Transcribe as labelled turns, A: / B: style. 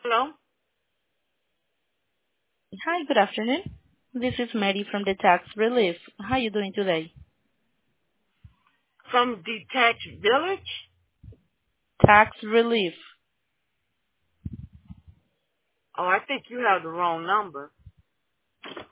A: Hello?
B: Hi, good afternoon. This is Mary from the Tax Relief. How are you doing today?
A: From Detached Village?
B: Tax Relief.
A: Oh, I think you have the wrong number.